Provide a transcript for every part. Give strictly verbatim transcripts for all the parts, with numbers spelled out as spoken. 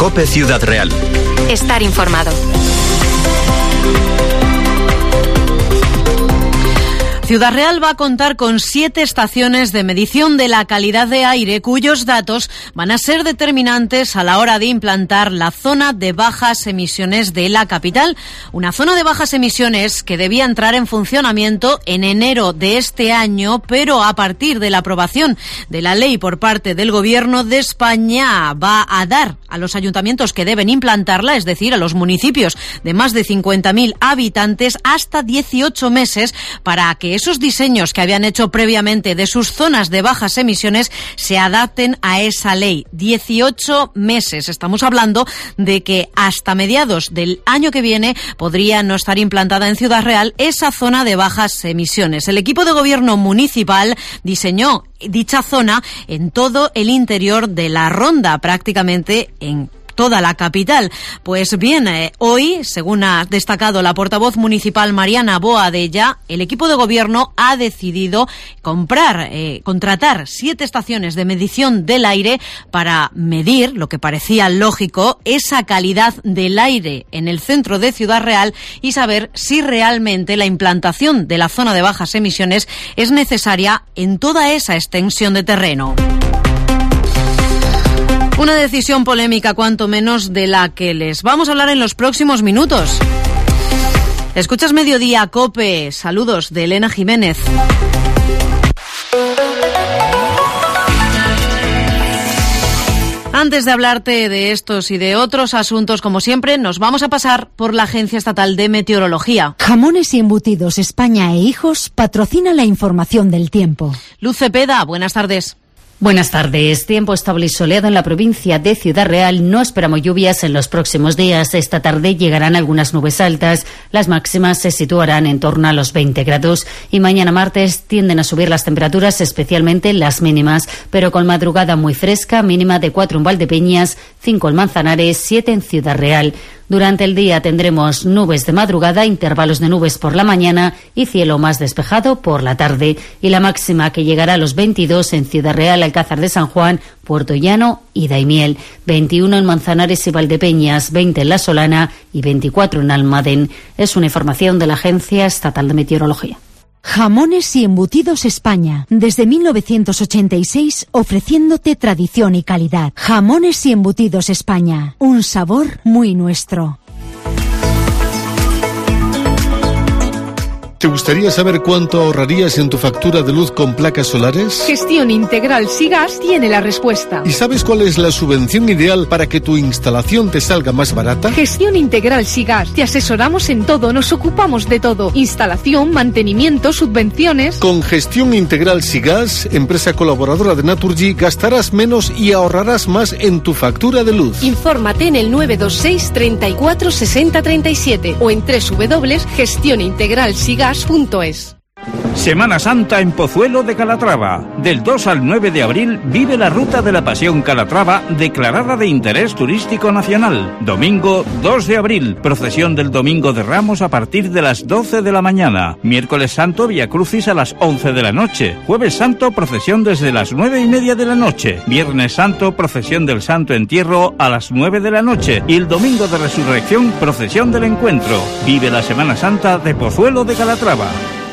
COPE Ciudad Real. Estar informado. Ciudad Real va a contar con siete estaciones de medición de la calidad de aire cuyos datos van a ser determinantes a la hora de implantar la zona de bajas emisiones de la capital. Una zona de bajas emisiones que debía entrar en funcionamiento en enero de este año, pero a partir de la aprobación de la ley por parte del Gobierno de España va a dar a los ayuntamientos que deben implantarla, es decir, a los municipios de más de cincuenta mil habitantes, hasta dieciocho meses para que esos diseños que habían hecho previamente de sus zonas de bajas emisiones se adapten a esa ley. dieciocho meses. Estamos hablando de que hasta mediados del año que viene podría no estar implantada en Ciudad Real esa zona de bajas emisiones. El equipo de gobierno municipal diseñó dicha zona en todo el interior de la Ronda, prácticamente en toda la capital. Pues bien, eh, hoy, según ha destacado la portavoz municipal Mariana Boadella, el equipo de gobierno ha decidido comprar, eh, contratar siete estaciones de medición del aire para medir, lo que parecía lógico, esa calidad del aire en el centro de Ciudad Real y saber si realmente la implantación de la zona de bajas emisiones es necesaria en toda esa extensión de terreno. Una decisión polémica, cuanto menos, de la que les vamos a hablar en los próximos minutos. Escuchas Mediodía COPE. Saludos de Elena Jiménez. Antes de hablarte de estos y de otros asuntos, como siempre, nos vamos a pasar por la Agencia Estatal de Meteorología. Jamones y Embutidos España e Hijos patrocina la información del tiempo. Luz Cepeda, buenas tardes. Buenas tardes. Tiempo estable y soleado en la provincia de Ciudad Real. No esperamos lluvias en los próximos días. Esta tarde llegarán algunas nubes altas. Las máximas se situarán en torno a los veinte grados. Y mañana martes tienden a subir las temperaturas, especialmente las mínimas, pero con madrugada muy fresca, mínima de cuatro en Valdepeñas, cinco en Manzanares, siete en Ciudad Real. Durante el día tendremos nubes de madrugada, intervalos de nubes por la mañana y cielo más despejado por la tarde. Y la máxima que llegará a los veintidós en Ciudad Real, Alcázar de San Juan, Puerto Llano y Daimiel. veintiuno en Manzanares y Valdepeñas, veinte en La Solana y veinticuatro en Almadén. Es una información de la Agencia Estatal de Meteorología. Jamones y Embutidos España, desde mil novecientos ochenta y seis ofreciéndote tradición y calidad. Jamones y Embutidos España, un sabor muy nuestro. ¿Te gustaría saber cuánto ahorrarías en tu factura de luz con placas solares? Gestión Integral Sigas tiene la respuesta. ¿Y sabes cuál es la subvención ideal para que tu instalación te salga más barata? Gestión Integral Sigas. Te asesoramos en todo, nos ocupamos de todo. Instalación, mantenimiento, subvenciones. Con Gestión Integral Sigas, empresa colaboradora de Naturgy, gastarás menos y ahorrarás más en tu factura de luz. Infórmate en el nueve dos seis, treinta y cuatro, sesenta, treinta y siete o en doble u doble u doble u punto gestión integral sigas punto es. Semana Santa en Pozuelo de Calatrava. Del dos al nueve de abril vive la Ruta de la Pasión Calatrava, declarada de interés turístico nacional. Domingo dos de abril, procesión del Domingo de Ramos a partir de las doce de la mañana. Miércoles Santo, Vía Crucis a las once de la noche. Jueves Santo, procesión desde las nueve y media de la noche. Viernes Santo, procesión del Santo Entierro a las nueve de la noche. Y el Domingo de Resurrección, procesión del Encuentro. Vive la Semana Santa de Pozuelo de Calatrava.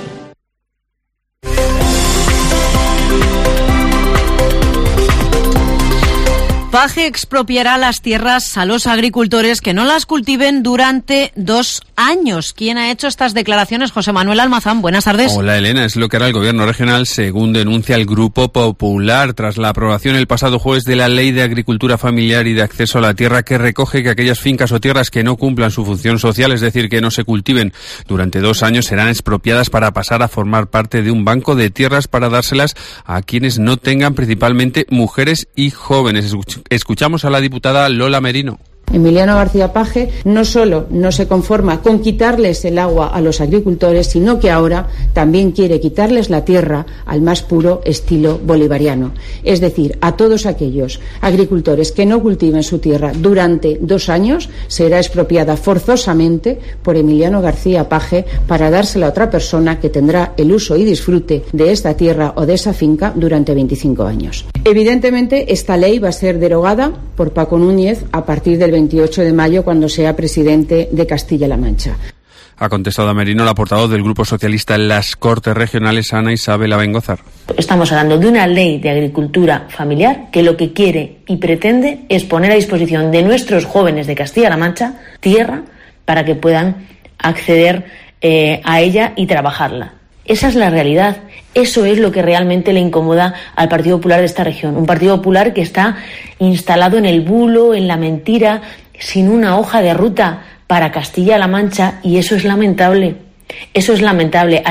Paje expropiará las tierras a los agricultores que no las cultiven durante dos años. ¿Quién ha hecho estas declaraciones? José Manuel Almazán, buenas tardes. Hola Elena, es lo que hará el Gobierno regional según denuncia el Grupo Popular tras la aprobación el pasado jueves de la Ley de Agricultura Familiar y de Acceso a la Tierra, que recoge que aquellas fincas o tierras que no cumplan su función social, es decir, que no se cultiven durante dos años, serán expropiadas para pasar a formar parte de un banco de tierras para dárselas a quienes no tengan, principalmente mujeres y jóvenes. Escuchamos a la diputada Lola Merino. Emiliano García Paje no solo no se conforma con quitarles el agua a los agricultores, sino que ahora también quiere quitarles la tierra al más puro estilo bolivariano. Es decir, a todos aquellos agricultores que no cultiven su tierra durante dos años, será expropiada forzosamente por Emiliano García Paje para dársela a otra persona que tendrá el uso y disfrute de esta tierra o de esa finca durante veinticinco años. Evidentemente, esta ley va a ser derogada por Paco Núñez a partir del veintiocho de mayo, cuando sea presidente de Castilla-La Mancha. Ha contestado a Merino la portavoz del Grupo Socialista en las Cortes Regionales, Ana Isabel Abengozar. Estamos hablando de una ley de agricultura familiar que lo que quiere y pretende es poner a disposición de nuestros jóvenes de Castilla-La Mancha tierra para que puedan acceder eh, a ella y trabajarla. Esa es la realidad. Eso es lo que realmente le incomoda al Partido Popular de esta región. Un Partido Popular que está instalado en el bulo, en la mentira, sin una hoja de ruta para Castilla-La Mancha, y eso es lamentable. Eso es lamentable.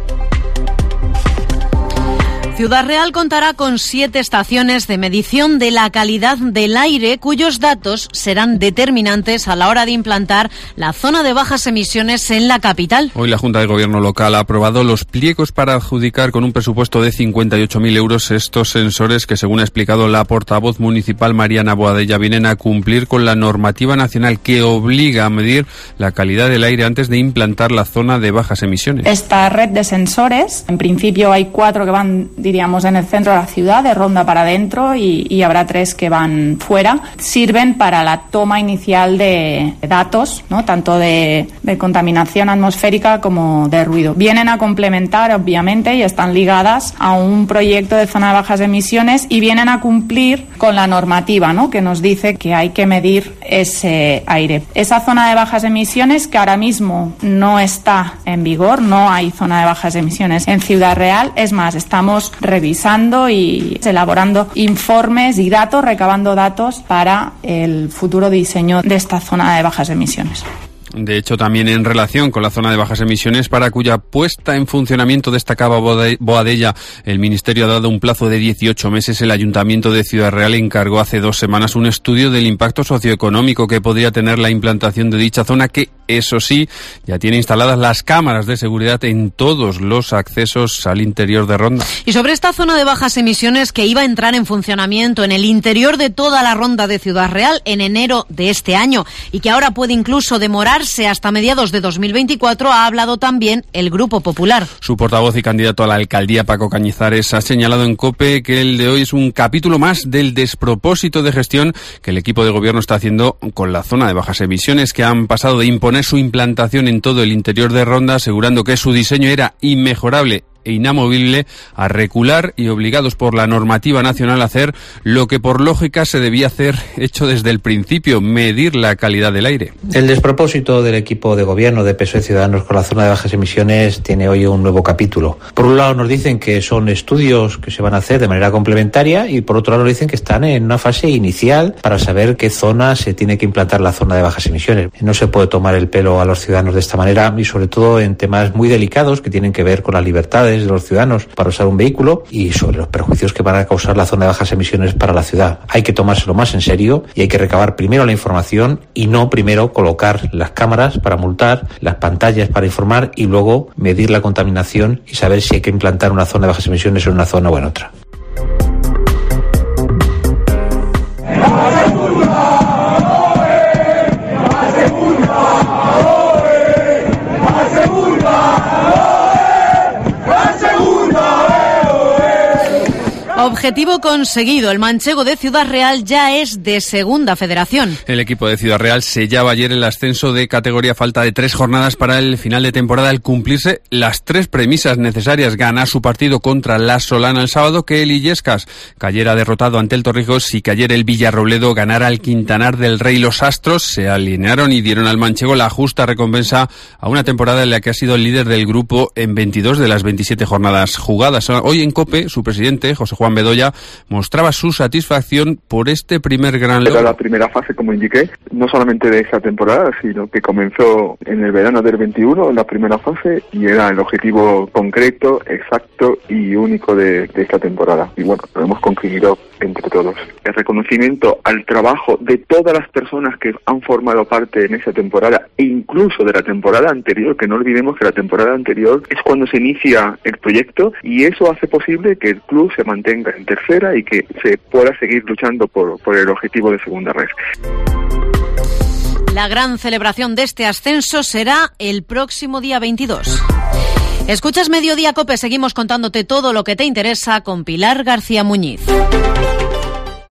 Ciudad Real contará con siete estaciones de medición de la calidad del aire, cuyos datos serán determinantes a la hora de implantar la zona de bajas emisiones en la capital. Hoy la Junta de Gobierno local ha aprobado los pliegos para adjudicar con un presupuesto de cincuenta y ocho mil euros estos sensores que, según ha explicado la portavoz municipal Mariana Boadella, vienen a cumplir con la normativa nacional que obliga a medir la calidad del aire antes de implantar la zona de bajas emisiones. Esta red de sensores, en principio hay cuatro que van, diríamos, en el centro de la ciudad, de ronda para adentro, y, y habrá tres que van fuera. Sirven para la toma inicial de datos, ¿no?, tanto de, de contaminación atmosférica como de ruido. Vienen a complementar, obviamente, y están ligadas a un proyecto de zona de bajas emisiones, y vienen a cumplir con la normativa, ¿no?, que nos dice que hay que medir ese aire. Esa zona de bajas emisiones, que ahora mismo no está en vigor, no hay zona de bajas emisiones en Ciudad Real. Es más, estamos revisando y elaborando informes y datos, recabando datos para el futuro diseño de esta zona de bajas emisiones. De hecho, también en relación con la zona de bajas emisiones, para cuya puesta en funcionamiento destacaba Boadella, el Ministerio ha dado un plazo de dieciocho meses. El Ayuntamiento de Ciudad Real encargó hace dos semanas un estudio del impacto socioeconómico que podría tener la implantación de dicha zona, que, eso sí, ya tiene instaladas las cámaras de seguridad en todos los accesos al interior de Ronda. Y sobre esta zona de bajas emisiones, que iba a entrar en funcionamiento en el interior de toda la Ronda de Ciudad Real en enero de este año, y que ahora puede incluso demorar hasta mediados de dos mil veinticuatro, ha hablado también el Grupo Popular. Su portavoz y candidato a la alcaldía, Paco Cañizares, ha señalado en COPE que el de hoy es un capítulo más del despropósito de gestión que el equipo de gobierno está haciendo con la zona de bajas emisiones, que han pasado de imponer su implantación en todo el interior de Ronda, asegurando que su diseño era inmejorable e inamovible, a recular y obligados por la normativa nacional a hacer lo que por lógica se debía hacer hecho desde el principio: medir la calidad del aire. El despropósito del equipo de gobierno de P S O E Ciudadanos con la zona de bajas emisiones tiene hoy un nuevo capítulo. Por un lado nos dicen que son estudios que se van a hacer de manera complementaria, y por otro lado nos dicen que están en una fase inicial para saber qué zona se tiene que implantar la zona de bajas emisiones. No se puede tomar el pelo a los ciudadanos de esta manera, y sobre todo en temas muy delicados que tienen que ver con las libertades de los ciudadanos para usar un vehículo y sobre los perjuicios que van a causar la zona de bajas emisiones para la ciudad. Hay que tomárselo más en serio y hay que recabar primero la información, y no primero colocar las cámaras para multar, las pantallas para informar y luego medir la contaminación y saber si hay que implantar una zona de bajas emisiones en una zona o en otra. Objetivo conseguido. El manchego de Ciudad Real ya es de Segunda Federación. El equipo de Ciudad Real sellaba ayer el ascenso de categoría a falta de tres jornadas para el final de temporada, al cumplirse las tres premisas necesarias: ganar su partido contra la Solana el sábado, que el Illescas cayera derrotado ante el Torrijos y que ayer el Villarrobledo ganara al Quintanar del Rey. Los astros se alinearon y dieron al manchego la justa recompensa a una temporada en la que ha sido el líder del grupo en veintidós de las veintisiete jornadas jugadas. Hoy en COPE, su presidente, José Juan Bedoya, mostraba su satisfacción por este primer gran logro. Era la primera fase, como indiqué, no solamente de esta temporada, sino que comenzó en el verano del veintiuno, en la primera fase, y era el objetivo concreto, exacto y único de, de esta temporada. Y bueno, lo hemos conseguido entre todos. El reconocimiento al trabajo de todas las personas que han formado parte en esa temporada, e incluso de la temporada anterior, que no olvidemos que la temporada anterior es cuando se inicia el proyecto, y eso hace posible que el club se mantenga en tercera y que se pueda seguir luchando por, por el objetivo de segunda red. La gran celebración de este ascenso será el próximo día veintidós. Escuchas Mediodía COPE, seguimos contándote todo lo que te interesa con Pilar García Muñiz.